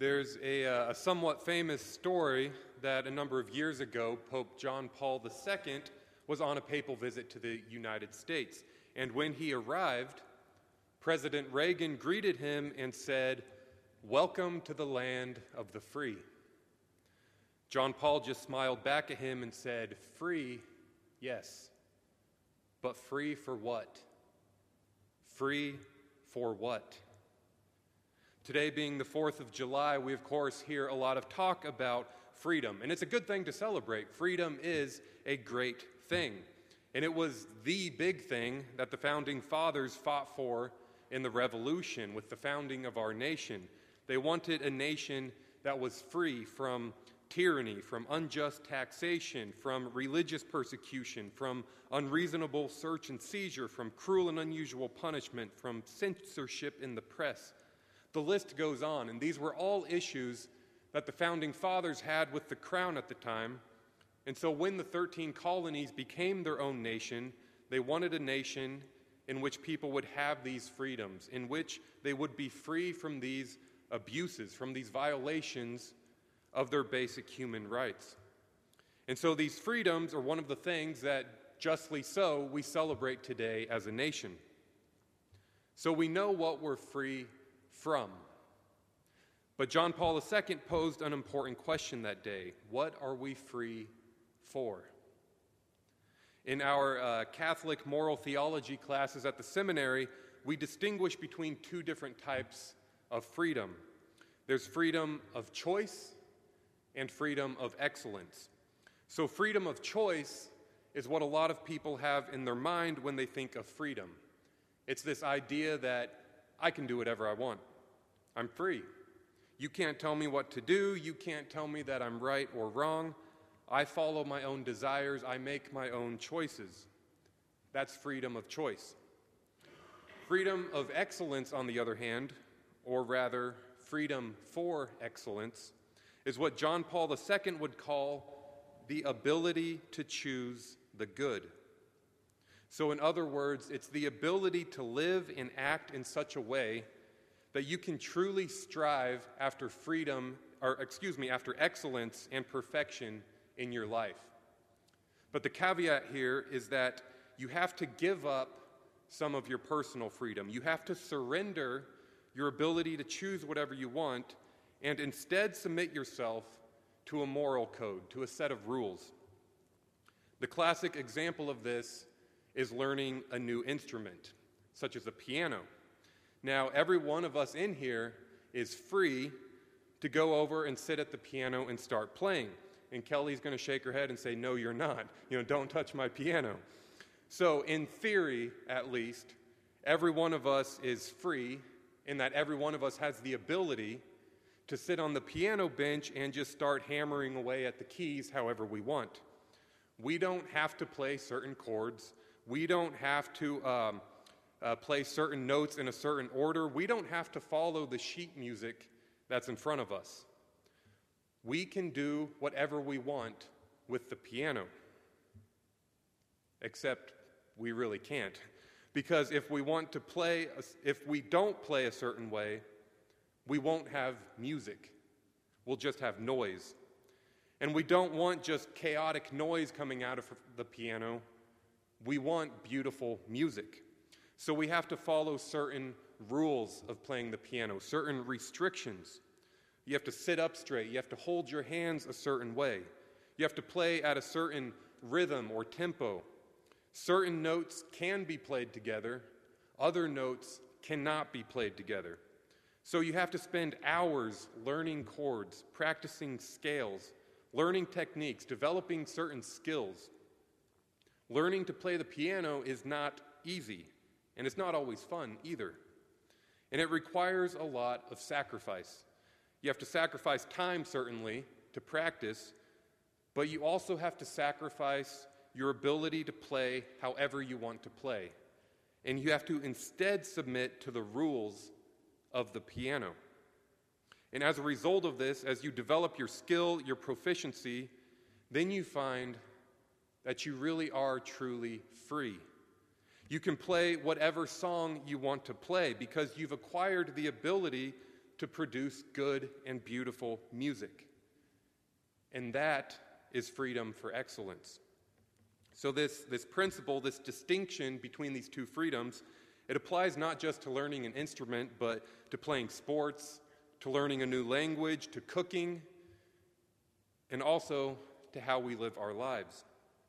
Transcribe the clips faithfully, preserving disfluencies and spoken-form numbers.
There's a, uh, a somewhat famous story that a number of years ago, Pope John Paul the Second was on a papal visit to the United States. And when he arrived, President Reagan greeted him and said, "Welcome to the land of the free." John Paul just smiled back at him and said, "Free, yes, but free for what? Free for what?" Today being the fourth of July, we of course hear a lot of talk about freedom, and it's a good thing to celebrate. Freedom is a great thing, and it was the big thing that the founding fathers fought for in the Revolution with the founding of our nation. They wanted a nation that was free from tyranny, from unjust taxation, from religious persecution, from unreasonable search and seizure, from cruel and unusual punishment, from censorship in the press. The list goes on, and these were all issues that the founding fathers had with the crown at the time. And so when the thirteen colonies became their own nation, they wanted a nation in which people would have these freedoms, in which they would be free from these abuses, from these violations of their basic human rights. And so these freedoms are one of the things that, justly so, we celebrate today as a nation. So we know what we're free from. But John Paul the Second posed an important question that day. What are we free for? In our uh, Catholic moral theology classes at the seminary, we distinguish between two different types of freedom. There's freedom of choice and freedom of excellence. So freedom of choice is what a lot of people have in their mind when they think of freedom. It's this idea that I can do whatever I want. I'm free. You can't tell me what to do. You can't tell me that I'm right or wrong. I follow my own desires. I make my own choices. That's freedom of choice. Freedom of excellence, on the other hand, or rather freedom for excellence, is what John Paul the Second would call the ability to choose the good. So in other words, it's the ability to live and act in such a way that you can truly strive after freedom, or excuse me, after excellence and perfection in your life. But the caveat here is that you have to give up some of your personal freedom. You have to surrender your ability to choose whatever you want and instead submit yourself to a moral code, to a set of rules. The classic example of this is learning a new instrument, such as a piano. Now, every one of us in here is free to go over and sit at the piano and start playing. And Kelly's going to shake her head and say, "No, you're not. You know, don't touch my piano." So, in theory, at least, every one of us is free in that every one of us has the ability to sit on the piano bench and just start hammering away at the keys however we want. We don't have to play certain chords. We don't have to um, uh, play certain notes in a certain order. We don't have to follow the sheet music that's in front of us. We can do whatever we want with the piano. Except we really can't. Because if we want to play, if we don't play a certain way, we won't have music. We'll just have noise. And we don't want just chaotic noise coming out of the piano. We want beautiful music. So we have to follow certain rules of playing the piano, certain restrictions. You have to sit up straight. You have to hold your hands a certain way. You have to play at a certain rhythm or tempo. Certain notes can be played together. Other notes cannot be played together. So you have to spend hours learning chords, practicing scales, learning techniques, developing certain skills. Learning to play the piano is not easy, and it's not always fun either. And it requires a lot of sacrifice. You have to sacrifice time, certainly, to practice, but you also have to sacrifice your ability to play however you want to play. And you have to instead submit to the rules of the piano. And as a result of this, as you develop your skill, your proficiency, then you find that you really are truly free. You can play whatever song you want to play because you've acquired the ability to produce good and beautiful music. And that is freedom for excellence. So this, this principle, this distinction between these two freedoms, it applies not just to learning an instrument, but to playing sports, to learning a new language, to cooking, and also to how we live our lives.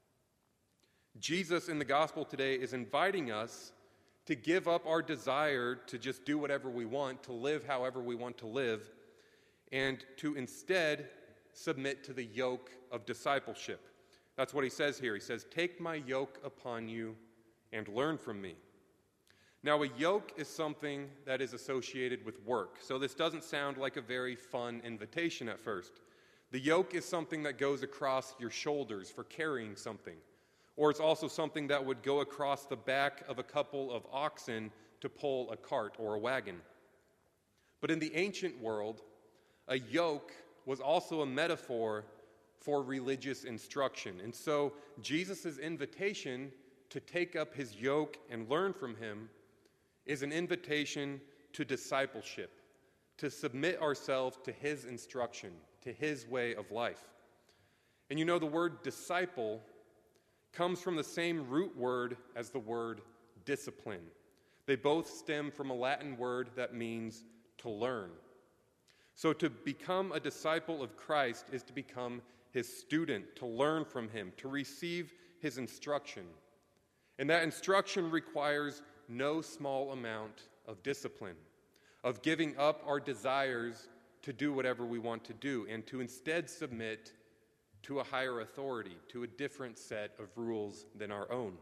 Jesus in the gospel today is inviting us to give up our desire to just do whatever we want, to live however we want to live, and to instead submit to the yoke of discipleship. That's what he says here. He says, "Take my yoke upon you and learn from me." Now, a yoke is something that is associated with work. So this doesn't sound like a very fun invitation at first. The yoke is something that goes across your shoulders for carrying something. Or it's also something that would go across the back of a couple of oxen to pull a cart or a wagon. But in the ancient world, a yoke was also a metaphor for religious instruction. And so Jesus' invitation to take up his yoke and learn from him is an invitation to discipleship, to submit ourselves to his instruction, to his way of life. And you know, the word disciple comes from the same root word as the word discipline. They both stem from a Latin word that means to learn. So to become a disciple of Christ is to become his student, to learn from him, to receive his instruction. And that instruction requires no small amount of discipline, of giving up our desires to do whatever we want to do, and to instead submit to a higher authority, to a different set of rules than our own.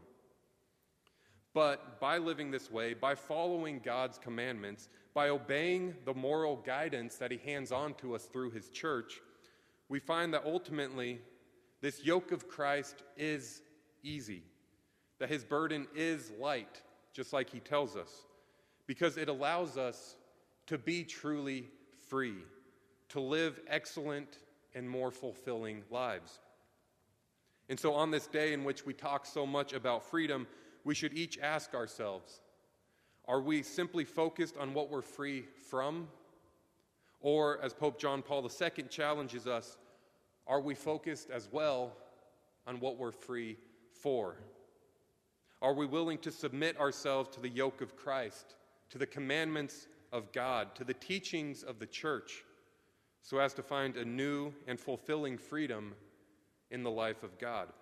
But by living this way, by following God's commandments, by obeying the moral guidance that he hands on to us through his church, we find that ultimately this yoke of Christ is easy, that his burden is light, just like he tells us, because it allows us to be truly free, to live excellent and more fulfilling lives. And so on this day in which we talk so much about freedom, we should each ask ourselves, are we simply focused on what we're free from? Or, as Pope John Paul the Second challenges us, are we focused as well on what we're free for? Are we willing to submit ourselves to the yoke of Christ, to the commandments of God, to the teachings of the church, so as to find a new and fulfilling freedom in the life of God?